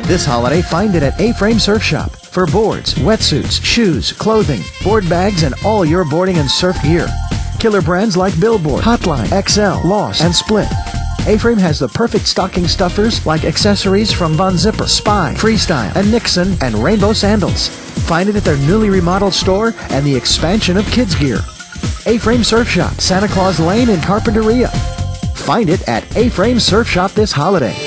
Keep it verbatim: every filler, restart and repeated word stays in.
This holiday, find it at A-Frame Surf Shop for boards, wetsuits, shoes, clothing, board bags, and all your boarding and surf gear. Killer brands like Billboard, Hotline, X L, Lost, and Split. A-Frame has the perfect stocking stuffers like accessories from Von Zipper, Spy, Freestyle, and Nixon, and Rainbow Sandals. Find it at their newly remodeled store and the expansion of kids gear. A-Frame Surf Shop, Santa Claus Lane in Carpinteria. Find it at A-Frame Surf Shop this holiday.